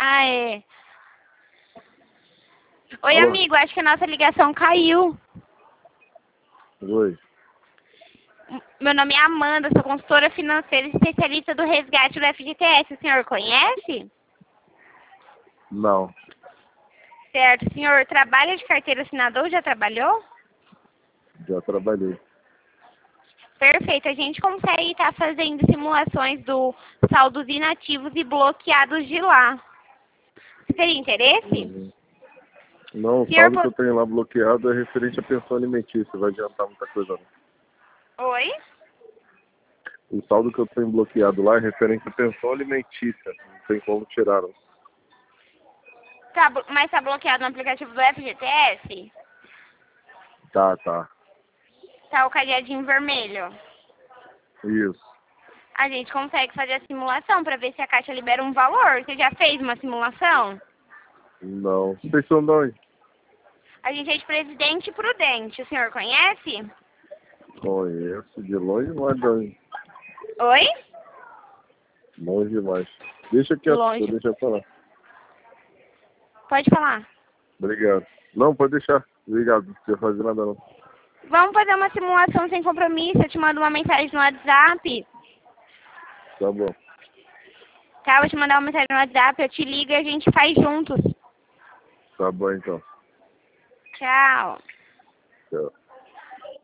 Ah, é. Oi, Alô? amigo, acho que a nossa ligação caiu. Oi. Meu nome é Amanda, sou consultora financeira e especialista do resgate do FGTS. O senhor conhece? Não, Certo. O senhor trabalha de carteira assinada ou já trabalhou? já trabalhei. Perfeito. A gente consegue estar fazendo simulações do saldos inativos e bloqueados de lá. Você teria interesse? Uhum. Não, o Senhor, saldo que eu tenho lá bloqueado é referente à pensão alimentícia, vai adiantar muita coisa não. Oi? O saldo que eu tenho bloqueado lá é referente à pensão alimentícia, não tem como tirar não. Mas tá bloqueado no aplicativo do FGTS? Tá. Tá o cadeadinho vermelho. Isso. A gente consegue fazer a simulação para ver se a Caixa libera um valor. Você já fez uma simulação? Não. Vocês são de onde? A gente é de Presidente Prudente. O senhor conhece? Conheço, de longe demais de onde. Oi? Longe demais. Deixa quieto, Longe. deixa eu falar. Pode falar. Obrigado. Não, pode deixar. Obrigado, não precisa fazer nada não. Vamos fazer uma simulação sem compromisso. Eu te mando uma mensagem no WhatsApp. Tá bom. Tá? Vou te mandar uma mensagem no WhatsApp. Eu te ligo e a gente faz juntos. Tá bom então. Tchau. Tchau.